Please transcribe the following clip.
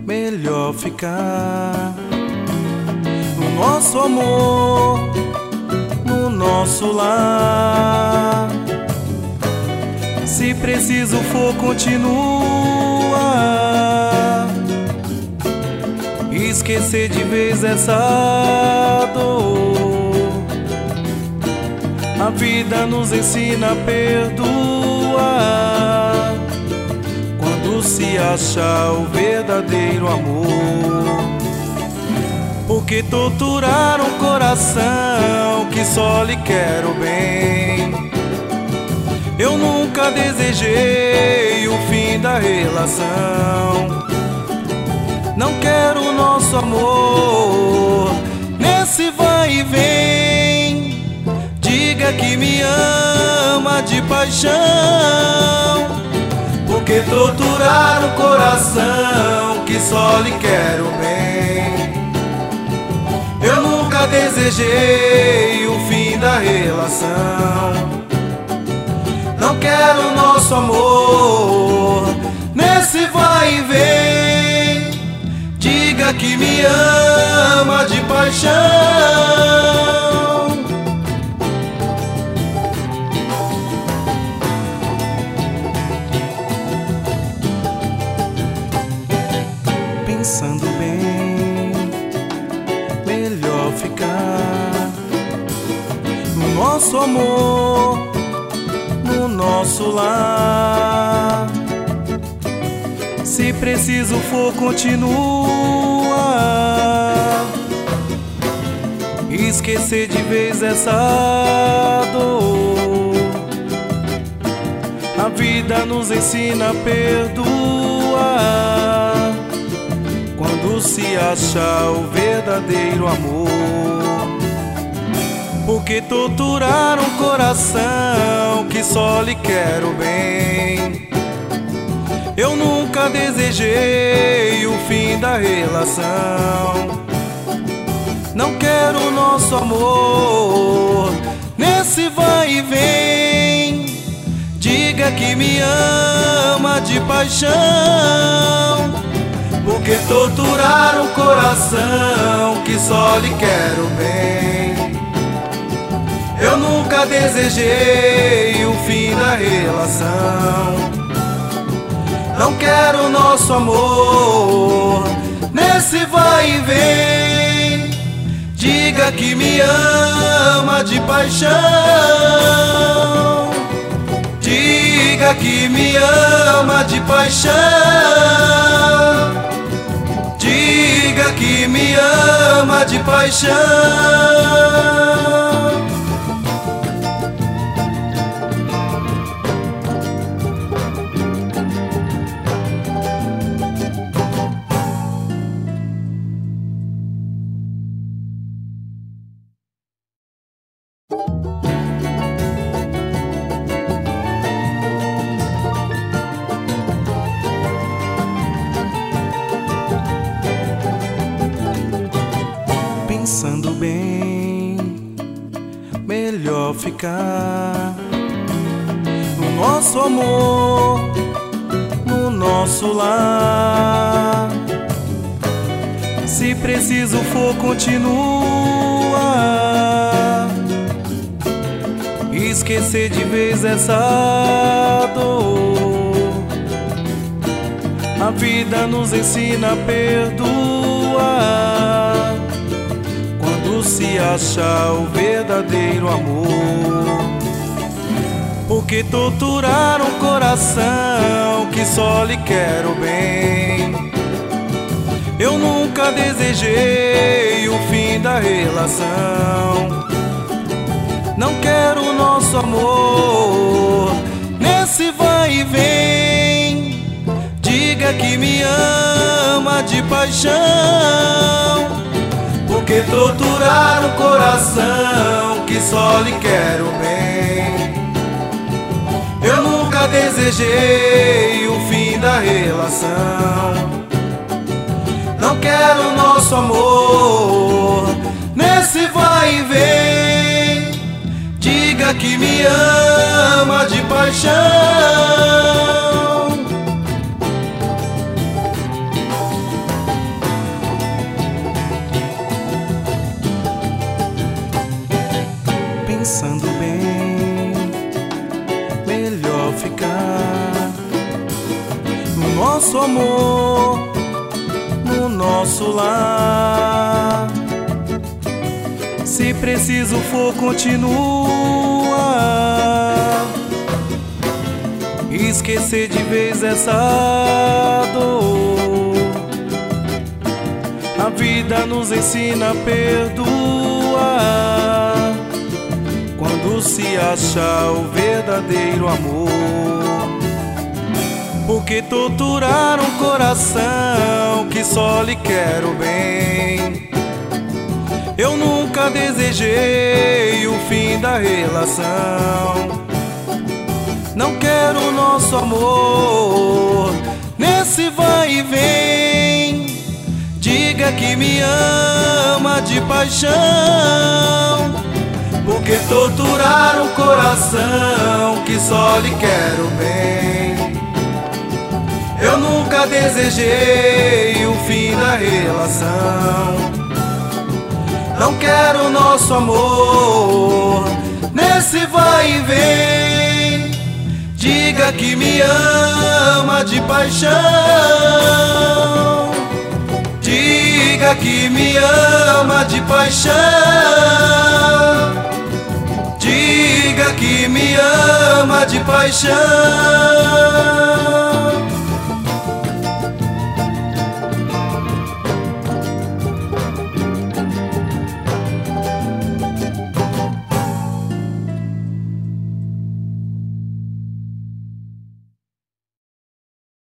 melhor ficar no nosso amor, no nosso lar. Se preciso for, continua. Esquecer de vez essa dor. A vida nos ensina a perdoar quando se achar o verdadeiro amor. Porque torturar um coração que só lhe quer o bem. Eu nunca desejei o fim da relação. Não quero o nosso amor nesse vai e vem. Diga que me ama de paixão. Porque torturar um coração que só lhe quer o bem. Eu nunca desejei o fim da relação. Não quero nosso amor nesse vai e vem. Diga que me ama de paixão. Pensando bem, melhor ficar no nosso amor, no nosso lar. Se preciso for, continua. Esquecer de vez essa dor. A vida nos ensina a perdoar quando se achar o verdadeiro amor. Porque torturar um coração que só lhe quer o bem. Eu nunca desejei o fim da relação. Não quero o nosso amor nesse vai e vem. Diga que me ama de paixão. Porque torturar um coração que só lhe quer o bem. Eu nunca desejei o fim da relação. Não quero nosso amor nesse vai e vem. Diga que me ama de paixão. Diga que me ama de paixão. Diga que me ama de paixão. Pensando bem, melhor ficar no nosso amor, no nosso lar. Se preciso for, continua. Esquecer de vez essa dor. A vida nos ensina a perdoar quando se achar o verdadeiro amor. Porque torturar um coração que só lhe quer o bem. Eu nunca desejei o fim da relação. Não quero o nosso amor nesse vai e vem. Diga que me ama de paixão. Porque torturar um coração que só lhe quer o bem. Eu nunca desejei o fim da relação. Não quero nosso amor nesse vai e vem. Diga que me ama de paixão. pensando bem, melhor ficar no nosso amor, no nosso lar. Se preciso for, continua. Esquecer de vez essa dor. A vida nos ensina a perdoar quando se achar o verdadeiro amor. Porque torturar um coração que só lhe quer o bem. Eu nunca desejei o fim da relação. Não quero o nosso amor nesse vai e vem. Diga que me ama de paixão. Porque torturar um coração que só lhe quer o bem. Eu nunca desejei o fim da relação. Não quero o nosso amor nesse vai e vem. Diga que me ama de paixão. Diga que me ama de paixão. Diga que me ama de paixão.